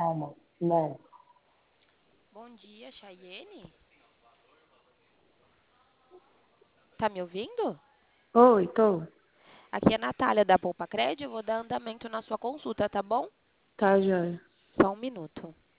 calma. Né? Bom dia, Chayene. Tá me ouvindo? Oi, tô. Aqui é a Natália da Poupa Crédito. Eu vou dar andamento na sua consulta, tá bom? Tá, joia. Só um minuto.